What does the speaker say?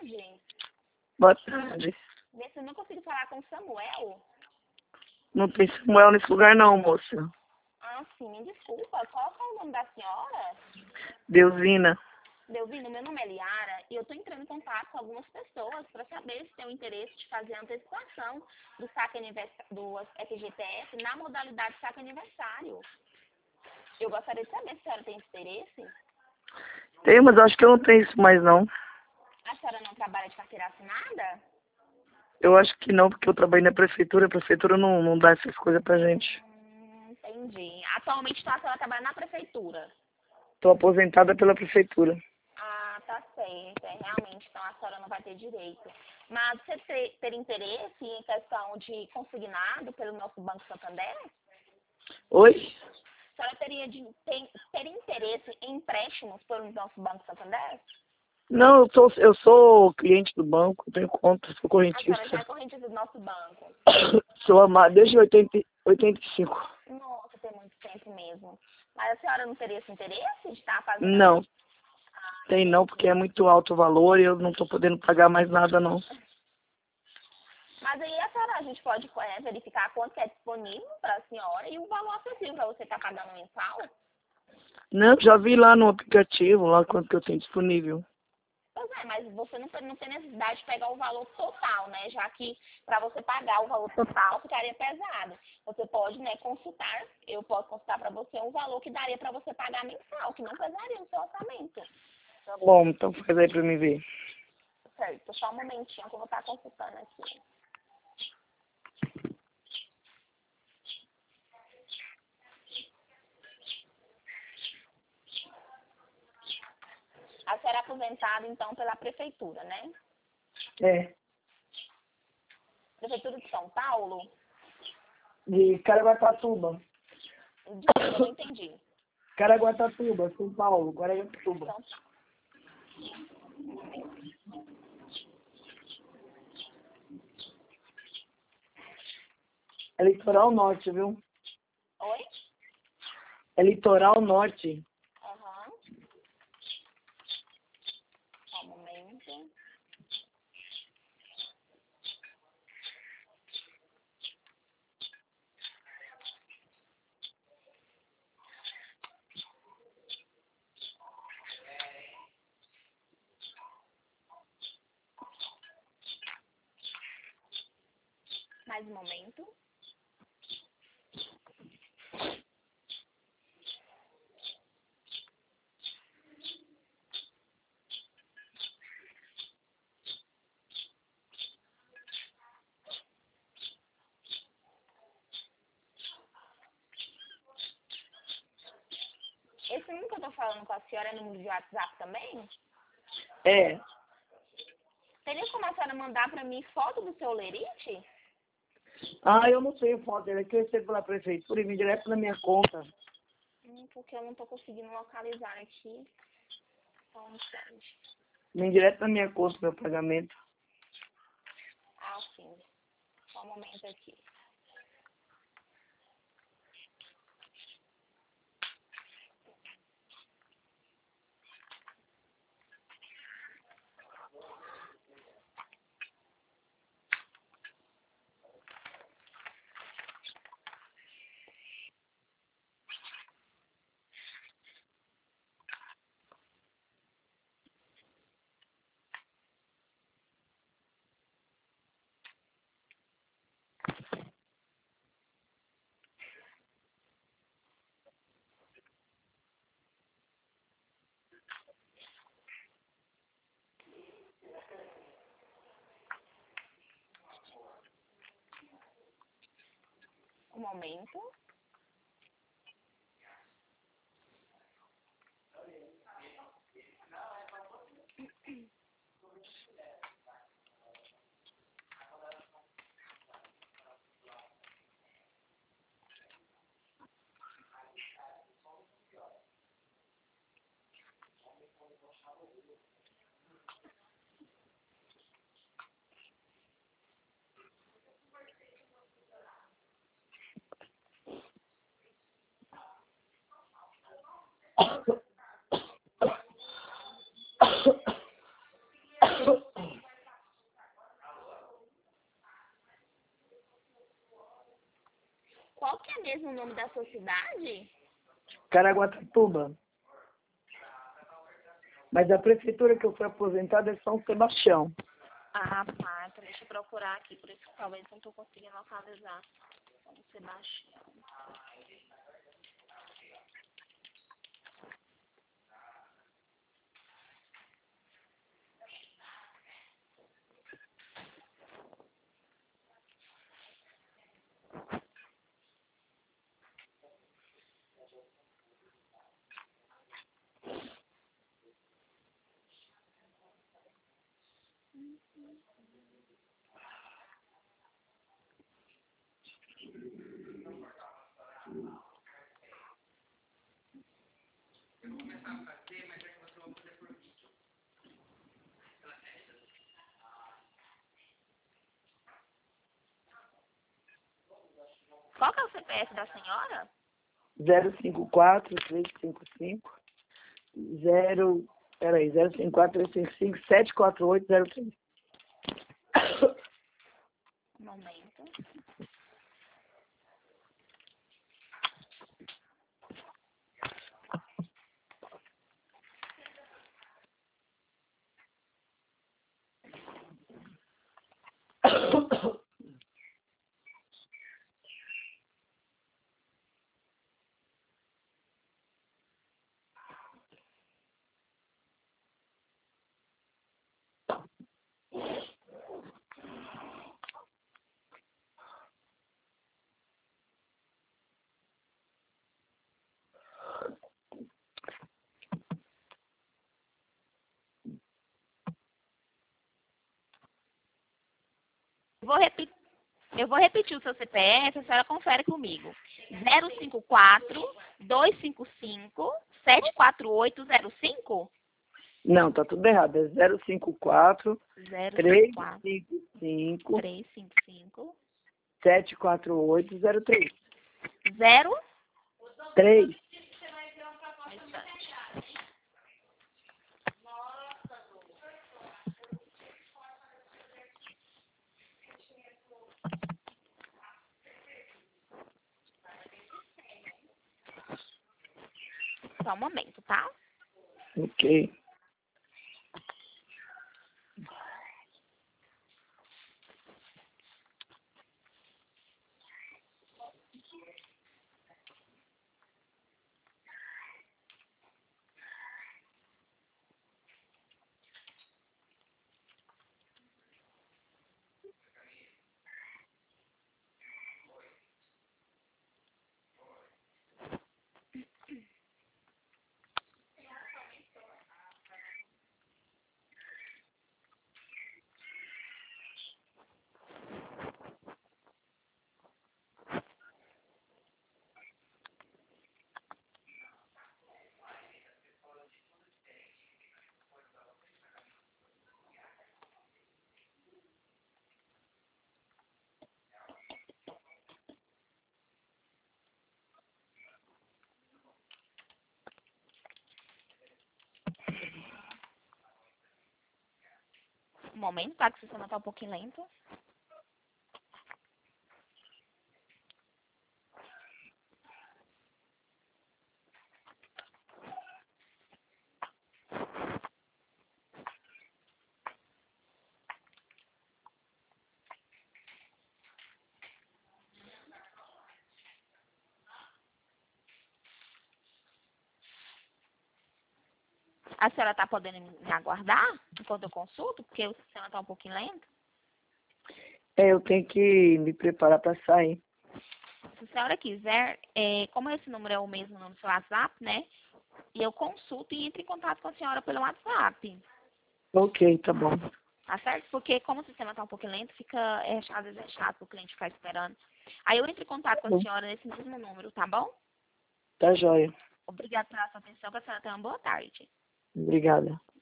tarde. Boa tarde. Vê se eu não consigo falar com o Samuel. Não tem Samuel nesse lugar não, moça. Ah, sim, me desculpa. Qual é o nome da senhora? Deusina. Delvino, meu nome é Liara e eu estou entrando em contato com algumas pessoas para saber se tem o interesse de fazer a antecipação do saque do FGTS na modalidade saque aniversário. Eu gostaria de saber se a senhora tem esse interesse. Tem, mas eu acho que eu não tenho isso mais não. A senhora não trabalha de carteira assinada? Eu acho que não, porque eu trabalho na prefeitura. A prefeitura não dá essas coisas pra gente. Entendi. Atualmente então, a senhora trabalha na prefeitura? Tô aposentada pela prefeitura. Ah, tá certo. Realmente, então a senhora não vai ter direito. Mas você ter interesse em questão de consignado pelo nosso Banco Santander? Oi? A senhora ter interesse em empréstimos pelo nosso Banco Santander? Não, eu sou cliente do banco, tenho conta, sou A senhora já é correntista. correntista do nosso banco? Sou amado desde 85. Nossa, tem muito tempo mesmo. Mas a senhora não teria esse interesse de estar fazendo... Não, tem não, porque é muito alto o valor e eu não tô podendo pagar mais nada não. Mas aí a gente pode verificar quanto é disponível para a senhora e o valor acessível para você estar pagando mensal. Não, já vi lá no aplicativo, lá quanto que eu tenho disponível. Pois é, mas você não tem necessidade de pegar o valor total, né? Já que para você pagar o valor total ficaria pesado. Você pode, né, consultar, eu posso consultar para você um valor que daria para você pagar mensal, que não pesaria no seu orçamento. Tá bom, então faz aí pra mim ver. Certo, só um momentinho que eu vou estar consultando aqui. A senhora é aposentada, então, pela prefeitura, né? É, Prefeitura de São Paulo? de Caraguatatuba. Desculpa, eu não entendi. Caraguatatuba, São Paulo, Caraguatatuba. São É litoral norte, viu? Oi? É litoral norte. Aham. Só um momento. Mais um momento. Esse número que eu tô falando com a senhora é número de WhatsApp também? É. Teria como a senhora mandar pra mim foto do seu lerite? Ah, eu não tenho foto dele, é que eu recebo pela prefeitura e vem direto na minha conta. Porque eu não tô conseguindo localizar aqui. Só um instante. Vem direto na minha conta meu pagamento. Ah, sim. Só um momento aqui. Um momento. mesmo o nome da sua cidade? Caraguatatuba. Mas a prefeitura que eu fui aposentada é São Sebastião. Ah, tá. Então deixa eu procurar aqui, por isso que talvez não estou conseguindo localizar. São Sebastião. Qual que é o CPF da senhora? 054-355. 054-355-74803. Um momento. Eu vou repetir o seu CPF, a senhora confere comigo. 054-255-74805? Não, tá tudo errado. É 054 054 355 355 74803. 0 3. Só um momento, tá? Ok. Um momento, tá? Que o sistema tá um pouquinho lento. A senhora tá podendo me aguardar enquanto eu consulto? Porque o sistema tá um pouquinho lento. Eu tenho que me preparar para sair. Se a senhora quiser, como esse número é o mesmo no seu WhatsApp, né? E eu consulto e entro em contato com a senhora pelo WhatsApp. Ok, tá bom. Tá certo? Porque como o sistema tá um pouquinho lento, às vezes é chato o cliente ficar esperando. Aí eu entro em contato com a senhora nesse mesmo número, tá bom? Tá joia. Obrigada pela sua atenção, que a senhora tenha uma boa tarde. Obrigada.